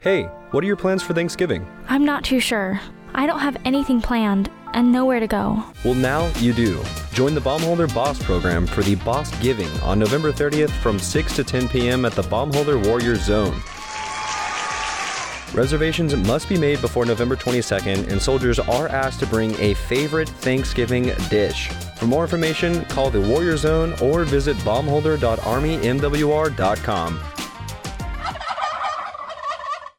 Hey, what are your plans for Thanksgiving? I'm not too sure. I don't have anything planned and nowhere to go. Well, now you do. Join the Baumholder Boss program for the Boss Giving on November 30th from 6 to 10 p.m. at the Baumholder Warrior Zone. Reservations must be made before November 22nd, and soldiers are asked to bring a favorite Thanksgiving dish. For more information, call the Warrior Zone or visit baumholder.armymwr.com.